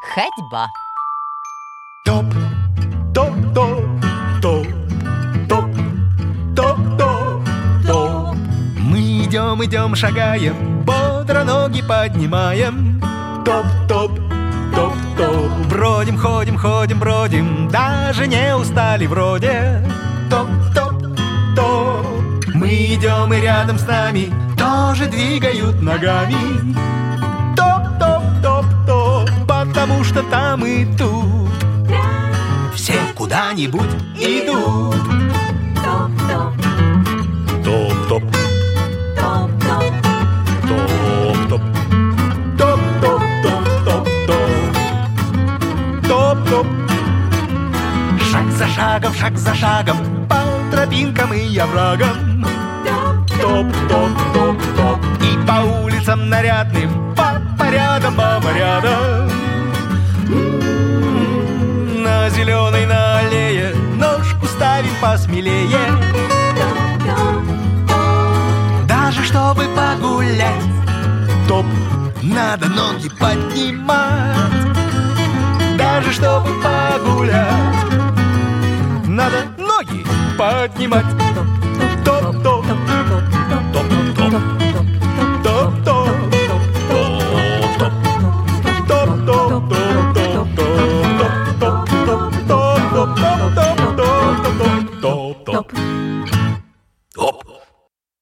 Ходьба. Топ, топ, топ, топ, топ, топ, топ, топ. Мы идем, шагаем, бодро ноги поднимаем. Топ, топ, топ, топ. Бродим, ходим, бродим, даже не устали вроде. Топ, топ, топ. Мы идем, и рядом с нами тоже двигают ногами. Топ, топ, топ, топ, потому что там и тут все куда-нибудь идут. Топ-топ. Топ-топ. Топ-топ. Топ-топ. Топ-топ-топ-топ-топ. Топ-топ. Шаг за шагом, по тропинкам и оврагам. Топ-топ-топ-топ. И по улицам нарядным, по рядам. На зеленой, на аллее ножку ставим посмелее. Даже чтобы погулять, топ, надо ноги поднимать. Даже чтобы погулять, надо ноги поднимать.